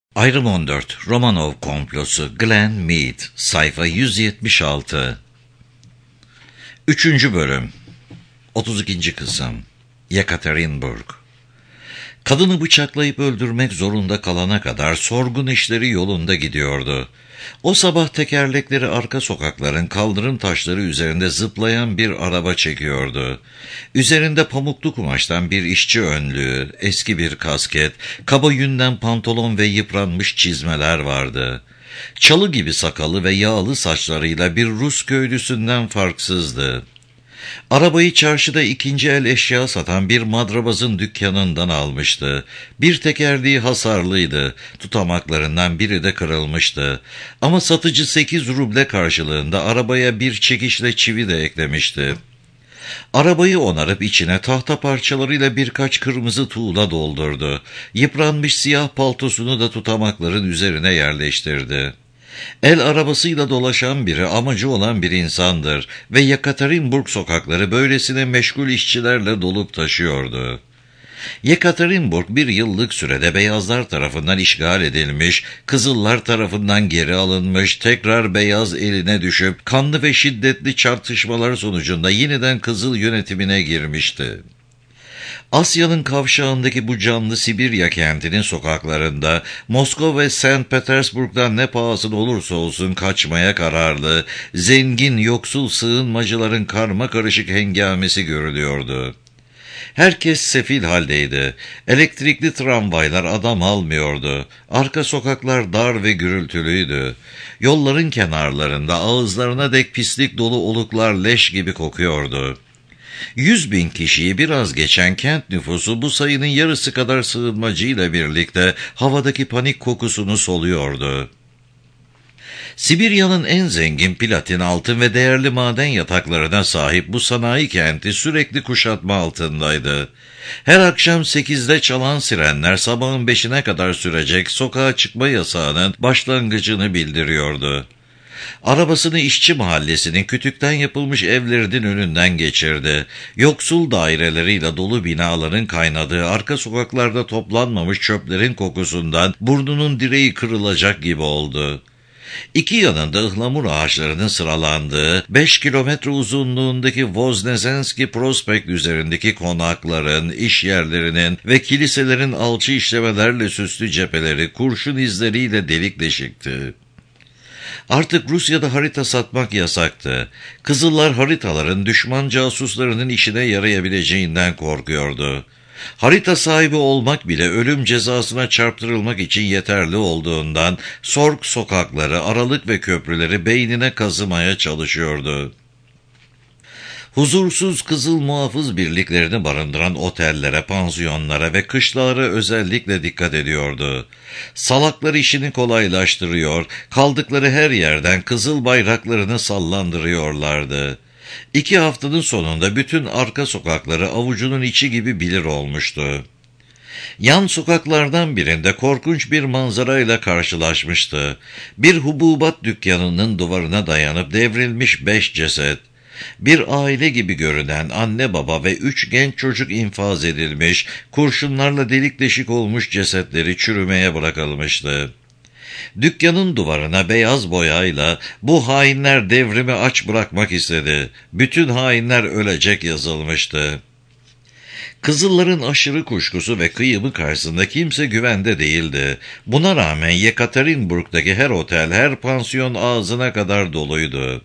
Ayrım 14 Romanov komplosu Glenn Mead sayfa 176 3. bölüm 32. kısım Yekaterinburg. Kadını bıçaklayıp öldürmek zorunda kalana kadar sorgun işleri yolunda gidiyordu. O sabah tekerlekleri arka sokakların kaldırım taşları üzerinde zıplayan bir araba çekiyordu. Üzerinde pamuklu kumaştan bir işçi önlüğü, eski bir kasket, kaba yünden pantolon ve yıpranmış çizmeler vardı. Çalı gibi sakalı ve yağlı saçlarıyla bir Rus köylüsünden farksızdı. Arabayı çarşıda ikinci el eşya satan bir madrabazın dükkanından almıştı. Bir tekerleği hasarlıydı, tutamaklarından biri de kırılmıştı. Ama satıcı 8 ruble karşılığında arabaya bir çekişle çivi de eklemişti. Arabayı onarıp içine tahta parçalarıyla birkaç kırmızı tuğla doldurdu. Yıpranmış siyah paltosunu da tutamakların üzerine yerleştirdi. El arabasıyla dolaşan biri amacı olan bir insandır ve Yekaterinburg sokakları böylesine meşgul işçilerle dolup taşıyordu. Yekaterinburg bir yıllık sürede beyazlar tarafından işgal edilmiş, kızıllar tarafından geri alınmış, tekrar beyaz eline düşüp kanlı ve şiddetli çarpışmalar sonucunda yeniden kızıl yönetimine girmişti. Asya'nın kavşağındaki bu canlı Sibirya kentinin sokaklarında Moskova ve St. Petersburg'dan ne pahasına olursa olsun kaçmaya kararlı, zengin yoksul sığınmacıların karmakarışık hengamesi görülüyordu. Herkes sefil haldeydi. Elektrikli tramvaylar adam almıyordu. Arka sokaklar dar ve gürültülüydü. Yolların kenarlarında ağızlarına dek pislik dolu oluklar leş gibi kokuyordu. 100.000 kişiyi biraz geçen kent nüfusu bu sayının yarısı kadar sığınmacıyla birlikte havadaki panik kokusunu soluyordu. Sibirya'nın en zengin platin, altın ve değerli maden yataklarına sahip bu sanayi kenti sürekli kuşatma altındaydı. Her akşam 8'de çalan sirenler sabahın 5'ine kadar sürecek sokağa çıkma yasağının başlangıcını bildiriyordu. Arabasını işçi mahallesinin kütükten yapılmış evlerinin önünden geçirdi. Yoksul daireleriyle dolu binaların kaynadığı arka sokaklarda toplanmamış çöplerin kokusundan burnunun direği kırılacak gibi oldu. İki yanında ıhlamur ağaçlarının sıralandığı 5 kilometre uzunluğundaki Voznesenski Prospekt üzerindeki konakların, iş yerlerinin ve kiliselerin alçı işlemelerle süslü cepheleri kurşun izleriyle delik deşikti. Artık Rusya'da harita satmak yasaktı. Kızıllar haritaların düşman casuslarının işine yarayabileceğinden korkuyordu. Harita sahibi olmak bile ölüm cezasına çarptırılmak için yeterli olduğundan Sorg sokakları, aralık ve köprüleri beynine kazımaya çalışıyordu. Huzursuz kızıl muhafız birliklerini barındıran otellere, pansiyonlara ve kışlalara özellikle dikkat ediyordu. Salaklar işini kolaylaştırıyor, kaldıkları her yerden kızıl bayraklarını sallandırıyorlardı. 2 haftanın sonunda bütün arka sokakları avucunun içi gibi bilir olmuştu. Yan sokaklardan birinde korkunç bir manzarayla karşılaşmıştı. Bir hububat dükkanının duvarına dayanıp devrilmiş 5 ceset. Bir aile gibi görünen anne baba ve 3 genç çocuk infaz edilmiş, kurşunlarla delik deşik olmuş cesetleri çürümeye bırakılmıştı. Dükkanın duvarına beyaz boyayla "Bu hainler devrimi aç bırakmak istedi. Bütün hainler ölecek" yazılmıştı. Kızılların aşırı kuşkusu ve kıyımı karşısında kimse güvende değildi. Buna rağmen Yekaterinburg'daki her otel, her pansiyon ağzına kadar doluydu.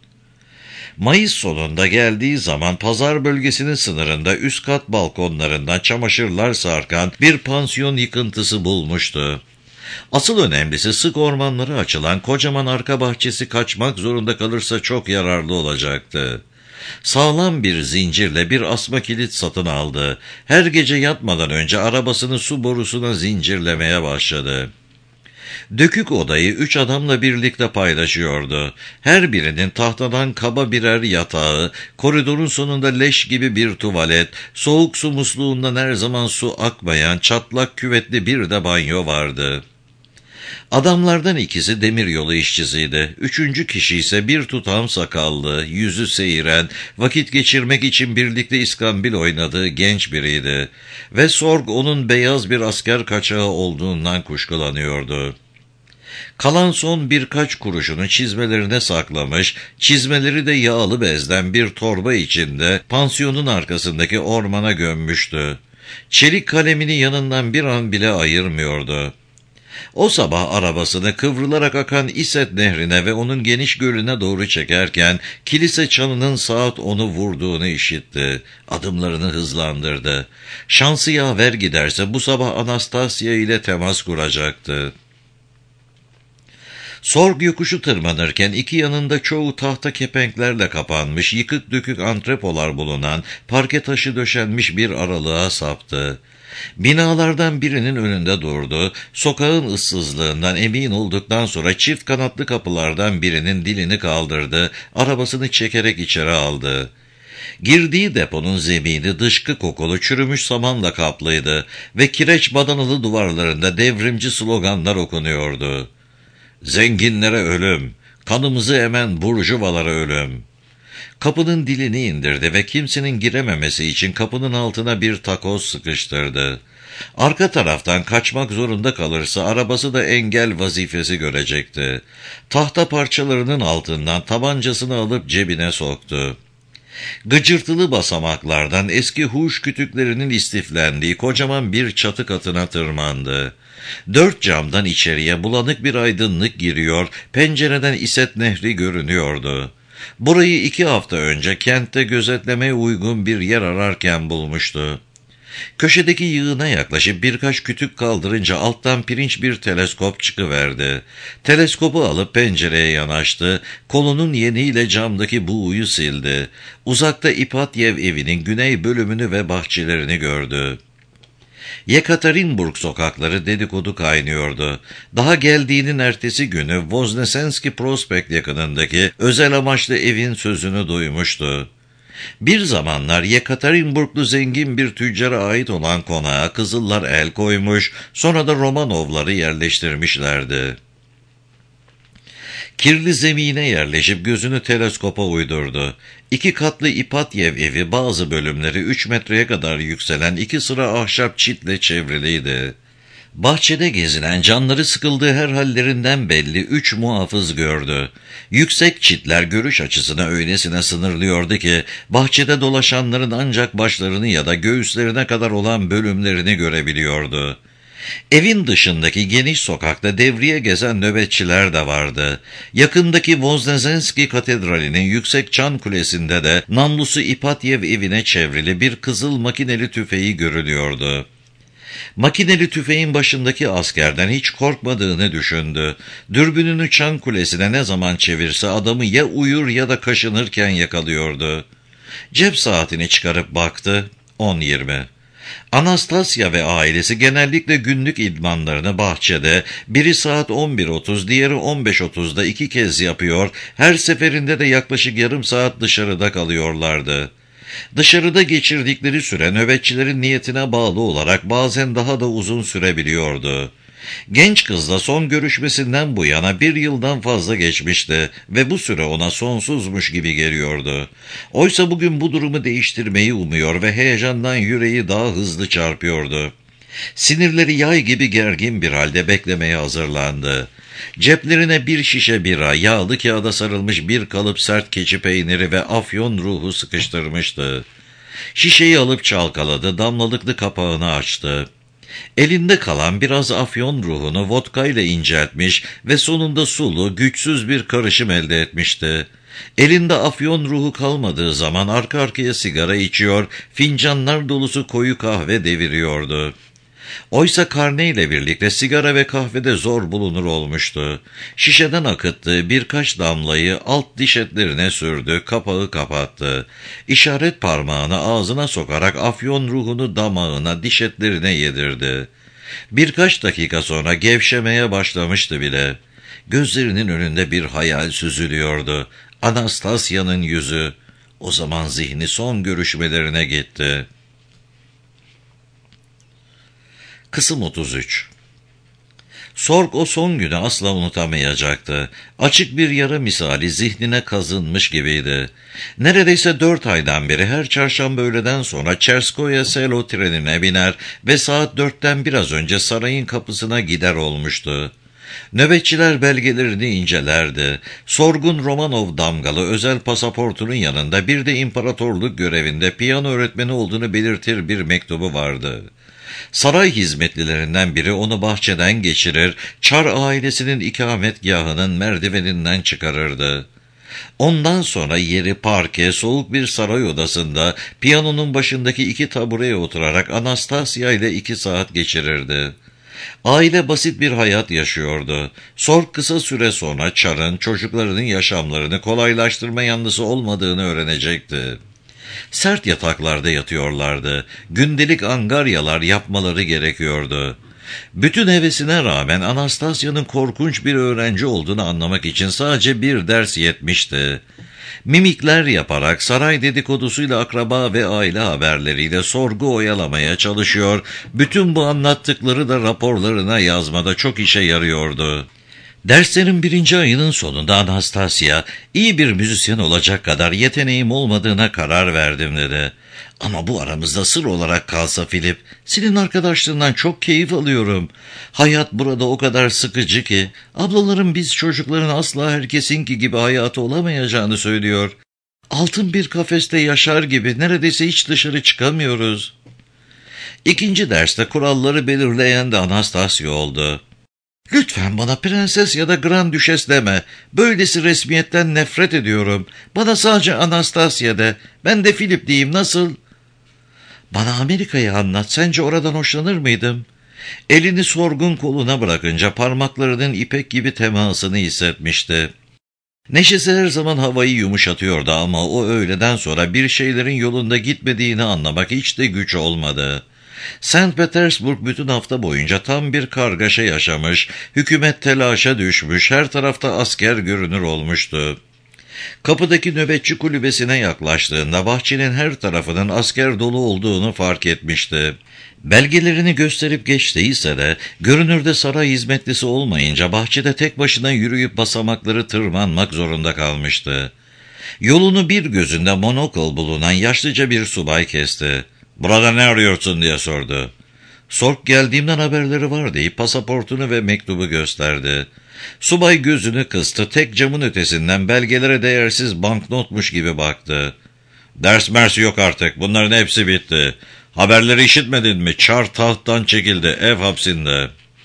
Mayıs sonunda geldiği zaman pazar bölgesinin sınırında üst kat balkonlarından çamaşırlar sarkan bir pansiyon yıkıntısı bulmuştu. Asıl önemlisi sık ormanları açılan kocaman arka bahçesi kaçmak zorunda kalırsa çok yararlı olacaktı. Sağlam bir zincirle bir asma kilit satın aldı. Her gece yatmadan önce arabasını su borusuna zincirlemeye başladı. Dökük odayı 3 adamla birlikte paylaşıyordu. Her birinin tahtadan kaba birer yatağı, koridorun sonunda leş gibi bir tuvalet, soğuk su musluğundan her zaman su akmayan çatlak küvetli bir de banyo vardı. Adamlardan ikisi demiryolu işçisiydi. Üçüncü kişi ise bir tutam sakallı, yüzü seyiren, vakit geçirmek için birlikte iskambil oynadığı genç biriydi. Ve Sorg onun beyaz bir asker kaçağı olduğundan kuşkulanıyordu. Kalan son birkaç kuruşunu çizmelerine saklamış, çizmeleri de yağlı bezden bir torba içinde pansiyonun arkasındaki ormana gömmüştü. Çelik kalemini yanından bir an bile ayırmıyordu. O sabah arabasını kıvrılarak akan İset Nehri'ne ve onun geniş gölüne doğru çekerken kilise çanının saat 10'u vurduğunu işitti. Adımlarını hızlandırdı. Şansı yaver giderse bu sabah Anastasia ile temas kuracaktı. Sorg yokuşu tırmanırken iki yanında çoğu tahta kepenklerle kapanmış, yıkık dökük antrepolar bulunan, parke taşı döşenmiş bir aralığa saptı. Binalardan birinin önünde durdu, sokağın ıssızlığından emin olduktan sonra çift kanatlı kapılardan birinin dilini kaldırdı, arabasını çekerek içeri aldı. Girdiği deponun zemini dışkı kokulu çürümüş samanla kaplıydı ve kireç badanalı duvarlarında devrimci sloganlar okunuyordu. Zenginlere ölüm, kanımızı emen burjuvalara ölüm. Kapının dilini indirdi ve kimsenin girememesi için kapının altına bir takoz sıkıştırdı. Arka taraftan kaçmak zorunda kalırsa arabası da engel vazifesi görecekti. Tahta parçalarının altından tabancasını alıp cebine soktu. Gıcırtılı basamaklardan eski huş kütüklerinin istiflendiği kocaman bir çatı katına tırmandı. 4 camdan içeriye bulanık bir aydınlık giriyor, pencereden İset Nehri görünüyordu. Burayı 2 hafta önce kentte gözetlemeye uygun bir yer ararken bulmuştu. Köşedeki yığına yaklaşıp birkaç kütük kaldırınca alttan pirinç bir teleskop çıkıverdi. Teleskopu alıp pencereye yanaştı, kolunun yeniyle camdaki buğuyu sildi. Uzakta İpatyev evinin güney bölümünü ve bahçelerini gördü. Yekaterinburg sokakları dedikodu kaynıyordu. Daha geldiğinin ertesi günü Voznesenski Prospekt yakınındaki özel amaçlı evin sözünü duymuştu. Bir zamanlar Yekaterinburglu zengin bir tüccara ait olan konağa Kızıllar el koymuş, sonra da Romanovları yerleştirmişlerdi. Kirli zemine yerleşip gözünü teleskopa uydurdu. 2 katlı İpatyev evi, bazı bölümleri 3 metreye kadar yükselen 2 sıra ahşap çitle çevriliydi. Bahçede gezinen, canları sıkıldığı her hallerinden belli 3 muhafız gördü. Yüksek çitler görüş açısını öylesine sınırlıyordu ki, bahçede dolaşanların ancak başlarını ya da göğüslerine kadar olan bölümlerini görebiliyordu. Evin dışındaki geniş sokakta devriye gezen nöbetçiler de vardı. Yakındaki Voznesenski Katedrali'nin yüksek çan kulesinde de namlusu İpatyev evine çevrili bir kızıl makineli tüfeği görülüyordu. Makineli tüfeğin başındaki askerden hiç korkmadığını düşündü. Dürbününü çan kulesine ne zaman çevirse adamı ya uyur ya da kaşınırken yakalıyordu. Cep saatini çıkarıp baktı, 10:20. Anastasia ve ailesi genellikle günlük idmanlarını bahçede, biri saat 11:30, diğeri 15:30'da 2 kez yapıyor, her seferinde de yaklaşık yarım saat dışarıda kalıyorlardı. Dışarıda geçirdikleri süre nöbetçilerin niyetine bağlı olarak bazen daha da uzun sürebiliyordu. Genç kızla son görüşmesinden bu yana 1 yıldan fazla geçmişti ve bu süre ona sonsuzmuş gibi geliyordu. Oysa bugün bu durumu değiştirmeyi umuyor ve heyecandan yüreği daha hızlı çarpıyordu. Sinirleri yay gibi gergin bir halde beklemeye hazırlandı. Ceplerine bir şişe bira, yağlı kağıda sarılmış bir kalıp sert keçi peyniri ve afyon ruhu sıkıştırmıştı. Şişeyi alıp çalkaladı, damlalıklı kapağını açtı. Elinde kalan biraz afyon ruhunu vodka ile inceltmiş ve sonunda sulu, güçsüz bir karışım elde etmişti. Elinde afyon ruhu kalmadığı zaman arka arkaya sigara içiyor, fincanlar dolusu koyu kahve deviriyordu. Oysa karneyle birlikte sigara ve kahvede zor bulunur olmuştu. Şişeden akıttığı birkaç damlayı alt diş etlerine sürdü, kapağı kapattı. İşaret parmağını ağzına sokarak afyon ruhunu damağına, diş etlerine yedirdi. Birkaç dakika sonra gevşemeye başlamıştı bile. Gözlerinin önünde bir hayal süzülüyordu. Anastasia'nın yüzü. O zaman zihni son görüşmelerine gitti. Kısım 33. Sorg o son günü asla unutamayacaktı. Açık bir yara misali zihnine kazınmış gibiydi. Neredeyse 4 aydan beri her çarşamba öğleden sonra Çerskoye Selo trenine biner ve saat 4'ten biraz önce sarayın kapısına gider olmuştu. Nöbetçiler belgelerini incelerdi. Sorgun Romanov damgalı özel pasaportunun yanında bir de imparatorluk görevinde piyano öğretmeni olduğunu belirtir bir mektubu vardı. Saray hizmetlilerinden biri onu bahçeden geçirir, Çar ailesinin ikametgahının merdiveninden çıkarırdı. Ondan sonra yeri parke, soğuk bir saray odasında piyanonun başındaki 2 tabureye oturarak Anastasia ile 2 saat geçirirdi. Aile basit bir hayat yaşıyordu. Sorg kısa süre sonra Çar'ın çocuklarının yaşamlarını kolaylaştırma yanlısı olmadığını öğrenecekti. Sert yataklarda yatıyorlardı. Gündelik angaryalar yapmaları gerekiyordu. Bütün hevesine rağmen Anastasia'nın korkunç bir öğrenci olduğunu anlamak için sadece bir ders yetmişti. Mimikler yaparak saray dedikodusuyla akraba ve aile haberleriyle sorgu oyalamaya çalışıyor, bütün bu anlattıkları da raporlarına yazmada çok işe yarıyordu. Derslerin 1. ayının sonunda Anastasia, iyi bir müzisyen olacak kadar yeteneğim olmadığına karar verdim dedi. Ama bu aramızda sır olarak kalsa Philip, senin arkadaşlığından çok keyif alıyorum. Hayat burada o kadar sıkıcı ki, ablalarım biz çocukların asla herkesinki gibi hayatı olamayacağını söylüyor. Altın bir kafeste yaşar gibi neredeyse hiç dışarı çıkamıyoruz. 2. derste kuralları belirleyen de Anastasia oldu. Lütfen bana prenses ya da grand düşes deme. Böylesi resmiyetten nefret ediyorum. Bana sadece Anastasia de. Ben de Philip diyeyim, nasıl? Bana Amerika'yı anlat. Sence oradan hoşlanır mıydım? Elini Sorgun koluna bırakınca parmaklarının ipek gibi temasını hissetmişti. Neşesi her zaman havayı yumuşatıyordu ama o öğleden sonra bir şeylerin yolunda gitmediğini anlamak hiç de güç olmadı. St. Petersburg bütün hafta boyunca tam bir kargaşa yaşamış, hükümet telaşa düşmüş, her tarafta asker görünür olmuştu. Kapıdaki nöbetçi kulübesine yaklaştığında bahçenin her tarafının asker dolu olduğunu fark etmişti. Belgelerini gösterip geçtiyse de görünürde saray hizmetlisi olmayınca bahçede tek başına yürüyüp basamakları tırmanmak zorunda kalmıştı. Yolunu bir gözünde monokl bulunan yaşlıca bir subay kesti. "Burada ne arıyorsun?" diye sordu. Sorg geldiğimden haberleri var deyip pasaportunu ve mektubu gösterdi. Subay gözünü kıstı, tek camın ötesinden belgelere değersiz banknotmuş gibi baktı. "Ders mers yok artık, bunların hepsi bitti. Haberleri işitmedin mi? Çar tahttan çekildi, ev hapsinde."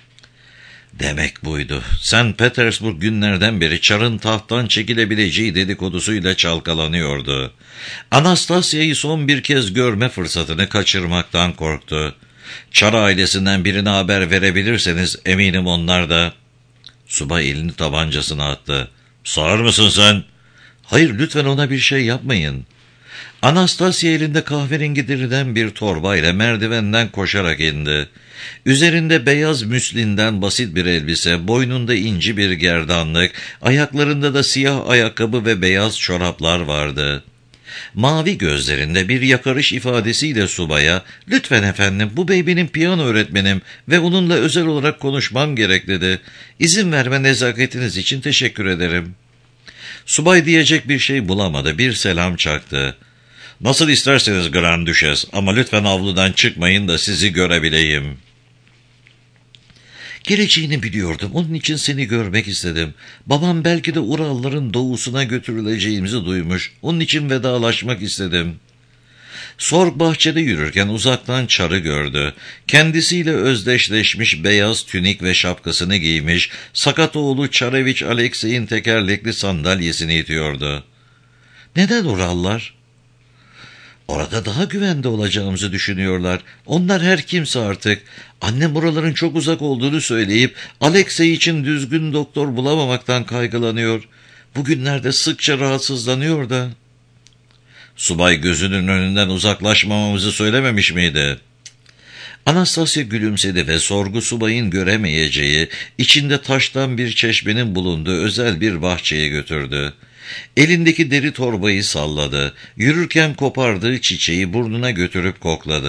Demek buydu. St. Petersburg günlerden beri Çar'ın tahttan çekilebileceği dedikodusuyla çalkalanıyordu. Anastasia'yı son bir kez görme fırsatını kaçırmaktan korktu. Çar ailesinden birine haber verebilirseniz eminim onlar da... Subay elini tabancasına attı. "Sağır mısın sen?" "Hayır, lütfen ona bir şey yapmayın." Anastasia elinde kahverengi deriden bir torbayla merdivenden koşarak indi. Üzerinde beyaz müslinden basit bir elbise, boynunda inci bir gerdanlık, ayaklarında da siyah ayakkabı ve beyaz çoraplar vardı. Mavi gözlerinde bir yakarış ifadesiyle subaya, "Lütfen efendim, bu bey benim piyano öğretmenim ve onunla özel olarak konuşmam gerek" dedi. "İzin verme nezaketiniz için teşekkür ederim." Subay diyecek bir şey bulamadı, bir selam çaktı. "Nasıl isterseniz Grand Düşes, ama lütfen avludan çıkmayın da sizi görebileyim." "Geleceğini biliyordum, onun için seni görmek istedim. Babam belki de Uralların doğusuna götürüleceğimizi duymuş, onun için vedalaşmak istedim." Sorg bahçede yürürken uzaktan Çar'ı gördü. Kendisiyle özdeşleşmiş beyaz tünik ve şapkasını giymiş, sakat oğlu Çareviç Aleksey'in tekerlekli sandalyesini itiyordu. "Neden Urallar?" "Orada daha güvende olacağımızı düşünüyorlar. Onlar her kimse artık. Annem buraların çok uzak olduğunu söyleyip Alexey için düzgün doktor bulamamaktan kaygılanıyor. Bugünlerde sıkça rahatsızlanıyor da." "Subay gözünün önünden uzaklaşmamamızı söylememiş miydi?" Anastasia gülümsedi ve sorgu subayın göremeyeceği, içinde taştan bir çeşmenin bulunduğu özel bir bahçeye götürdü. Elindeki deri torbayı salladı. Yürürken kopardığı çiçeği burnuna götürüp kokladı.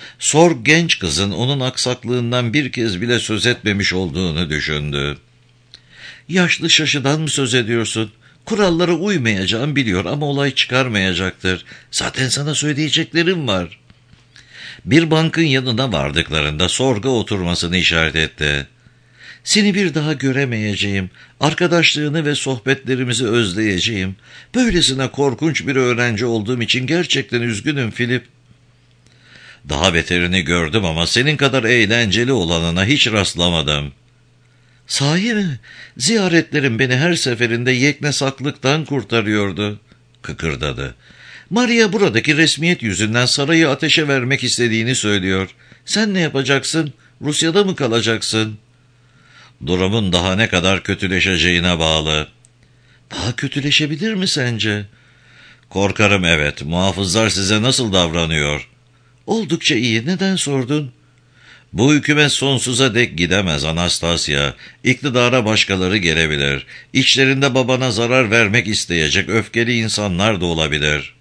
Sorg genç kızın onun aksaklığından bir kez bile söz etmemiş olduğunu düşündü. Yaşlı şaşıdan mı söz ediyorsun? Kurallara uymayacağım biliyor ama olay çıkarmayacaktır. Zaten sana söyleyeceklerim var. Bir bankın yanına vardıklarında Sorg'a oturmasını işaret etti. Seni bir daha göremeyeceğim, arkadaşlığını ve sohbetlerimizi özleyeceğim. Böylesine korkunç bir öğrenci olduğum için gerçekten üzgünüm Philip. Daha beterini gördüm ama senin kadar eğlenceli olanına hiç rastlamadım. Sahi mi? Ziyaretlerim beni her seferinde yeknesaklıktan kurtarıyordu, kıkırdadı. Maria buradaki resmiyet yüzünden sarayı ateşe vermek istediğini söylüyor. Sen ne yapacaksın? Rusya'da mı kalacaksın? Durumun daha ne kadar kötüleşeceğine bağlı. Daha kötüleşebilir mi sence? Korkarım evet. Muhafızlar size nasıl davranıyor? Oldukça iyi. Neden sordun? Bu hükümet sonsuza dek gidemez Anastasya. İktidara başkaları gelebilir. İçlerinde babana zarar vermek isteyecek öfkeli insanlar da olabilir.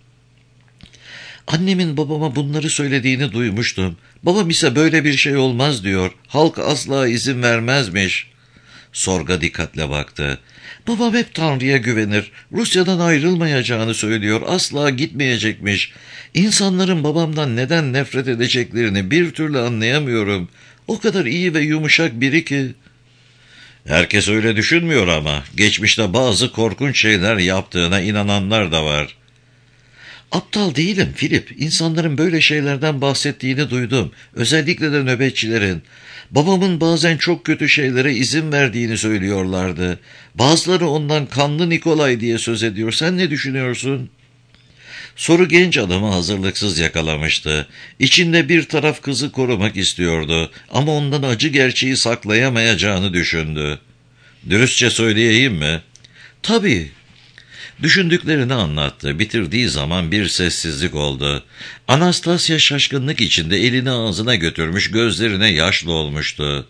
Annemin babama bunları söylediğini duymuştum. Babam ise böyle bir şey olmaz diyor. Halk asla izin vermezmiş. Sorga dikkatle baktı. Babam hep Tanrı'ya güvenir. Rusya'dan ayrılmayacağını söylüyor. Asla gitmeyecekmiş. İnsanların babamdan neden nefret edeceklerini bir türlü anlayamıyorum. O kadar iyi ve yumuşak biri ki. Herkes öyle düşünmüyor ama. Geçmişte bazı korkunç şeyler yaptığına inananlar da var. Aptal değilim Philip. İnsanların böyle şeylerden bahsettiğini duydum. Özellikle de nöbetçilerin. Babamın bazen çok kötü şeylere izin verdiğini söylüyorlardı. Bazıları ondan kanlı Nikolay diye söz ediyor. Sen ne düşünüyorsun? Soru genç adamı hazırlıksız yakalamıştı. İçinde bir taraf kızı korumak istiyordu ama ondan acı gerçeği saklayamayacağını düşündü. Dürüstçe söyleyeyim mi? Tabii. Düşündüklerini anlattı. Bitirdiği zaman bir sessizlik oldu. Anastasya şaşkınlık içinde elini ağzına götürmüş, gözlerine yaş dolmuştu.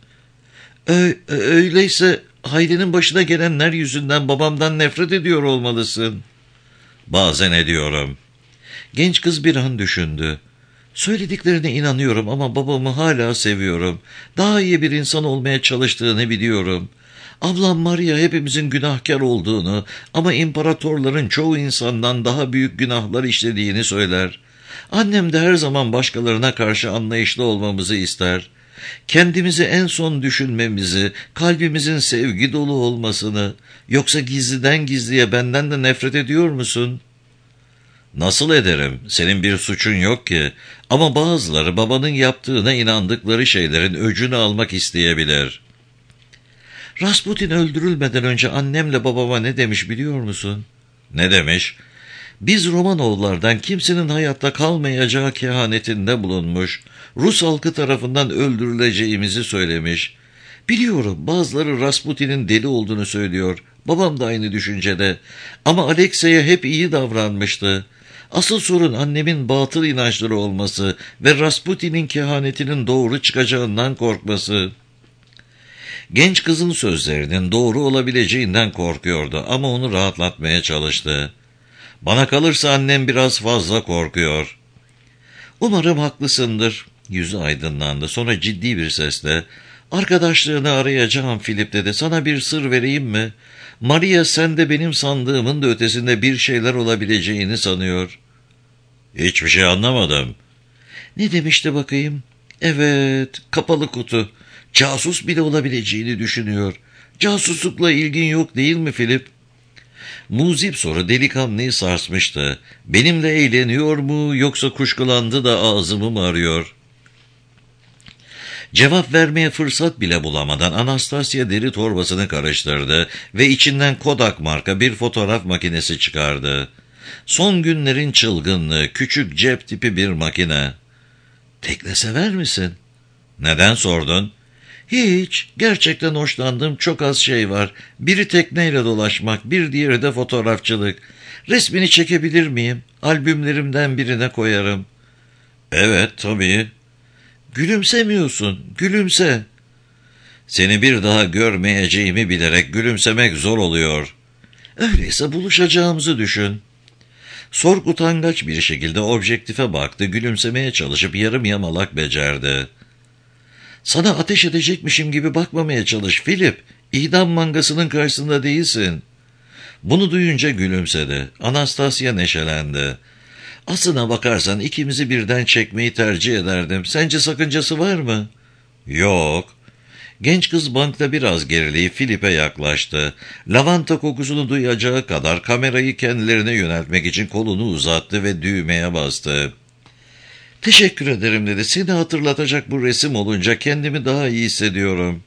Öyleyse Hayri'nin başına gelenler yüzünden babamdan nefret ediyor olmalısın. Bazen ediyorum. Genç kız bir an düşündü. Söylediklerine inanıyorum ama babamı hala seviyorum. Daha iyi bir insan olmaya çalıştığını biliyorum. Ablam Maria hepimizin günahkar olduğunu ama imparatorların çoğu insandan daha büyük günahlar işlediğini söyler. Annem de her zaman başkalarına karşı anlayışlı olmamızı ister. Kendimizi en son düşünmemizi, kalbimizin sevgi dolu olmasını, yoksa gizliden gizliye benden de nefret ediyor musun? Nasıl ederim? Senin bir suçun yok ki. Ama bazıları babanın yaptığına inandıkları şeylerin öcünü almak isteyebilir. Rasputin öldürülmeden önce annemle babama ne demiş biliyor musun? Ne demiş? Biz Romanovlardan kimsenin hayatta kalmayacağı kehanetinde bulunmuş. Rus halkı tarafından öldürüleceğimizi söylemiş. Biliyorum bazıları Rasputin'in deli olduğunu söylüyor. Babam da aynı düşüncede. Ama Alexey'e hep iyi davranmıştı. Asıl sorun annemin batıl inançları olması ve Rasputin'in kehanetinin doğru çıkacağından korkması. Genç kızın sözlerinin doğru olabileceğinden korkuyordu ama onu rahatlatmaya çalıştı. Bana kalırsa annem biraz fazla korkuyor. Umarım haklısındır. Yüzü aydınlandı. Sonra ciddi bir sesle, arkadaşlığını arayacağım Philip dedi. Sana bir sır vereyim mi? Maria sende benim sandığımın da ötesinde bir şeyler olabileceğini sanıyor. Hiçbir şey anlamadım. Ne demişti bakayım? Evet, kapalı kutu. Casus bile olabileceğini düşünüyor. Casuslukla ilgin yok değil mi Philip? Muzip soru delikanlıyı sarsmıştı. Benimle eğleniyor mu yoksa kuşkulandı da ağzımı mı arıyor? Cevap vermeye fırsat bile bulamadan Anastasya deri torbasını karıştırdı ve içinden Kodak marka bir fotoğraf makinesi çıkardı. Son günlerin çılgınlığı, küçük cep tipi bir makine. Tekne sever misin? Neden sordun? Hiç. Gerçekten hoşlandığım çok az şey var. Biri tekneyle dolaşmak, bir diğeri de fotoğrafçılık. Resmini çekebilir miyim? Albümlerimden birine koyarım. Evet, tabii. Gülümsemiyorsun. Gülümse. Seni bir daha görmeyeceğimi bilerek gülümsemek zor oluyor. Öyleyse buluşacağımızı düşün. Sorg utangaç bir şekilde objektife baktı, gülümsemeye çalışıp yarım yamalak becerdi. Sana ateş edecekmişim gibi bakmamaya çalış Philip. İdam mangasının karşısında değilsin. Bunu duyunca gülümsedi. Anastasia neşelendi. Aslına bakarsan ikimizi birden çekmeyi tercih ederdim. Sence sakıncası var mı? Yok. Genç kız bankta biraz gerileyip Philip'e yaklaştı. Lavanta kokusunu duyacağı kadar kamerayı kendilerine yöneltmek için kolunu uzattı ve düğmeye bastı. Teşekkür ederim dedi. Seni hatırlatacak bu resim olunca kendimi daha iyi hissediyorum.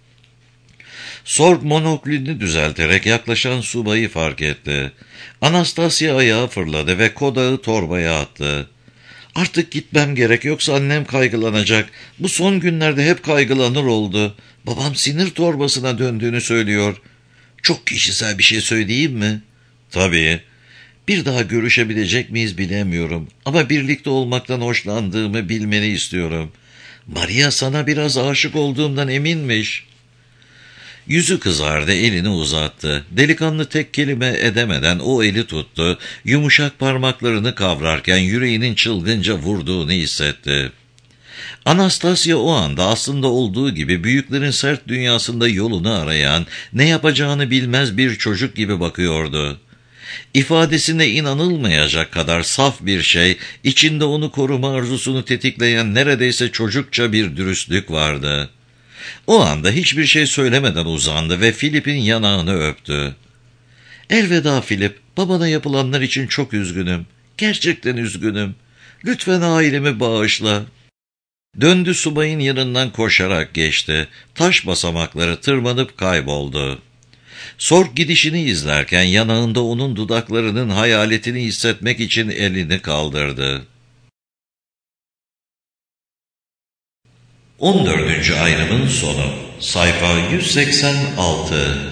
Sorg monoklini düzelterek yaklaşan subayı fark etti. Anastasia ayağa fırladı ve kodağı torbaya attı. Artık gitmem gerek yoksa annem kaygılanacak. Bu son günlerde hep kaygılanır oldu. Babam sinir torbasına döndüğünü söylüyor. Çok kişisel bir şey söyleyeyim mi? Tabii. Bir daha görüşebilecek miyiz bilemiyorum. Ama birlikte olmaktan hoşlandığımı bilmeni istiyorum. Maria sana biraz aşık olduğumdan eminmiş. Yüzü kızardı, elini uzattı. Delikanlı tek kelime edemeden o eli tuttu. Yumuşak parmaklarını kavrarken yüreğinin çılgınca vurduğunu hissetti. Anastasia o anda aslında olduğu gibi büyüklerin sert dünyasında yolunu arayan, ne yapacağını bilmez bir çocuk gibi bakıyordu. İfadesine inanılmayacak kadar saf bir şey, içinde onu koruma arzusunu tetikleyen neredeyse çocukça bir dürüstlük vardı. O anda hiçbir şey söylemeden uzandı ve Philip'in yanağını öptü. Elveda Philip, babana yapılanlar için çok üzgünüm. Gerçekten üzgünüm. Lütfen ailemi bağışla. Döndü, subayın yanından koşarak geçti. Taş basamakları tırmanıp kayboldu. Sorg gidişini izlerken yanağında onun dudaklarının hayaletini hissetmek için elini kaldırdı. 14. ayrımın sonu. Sayfa 186.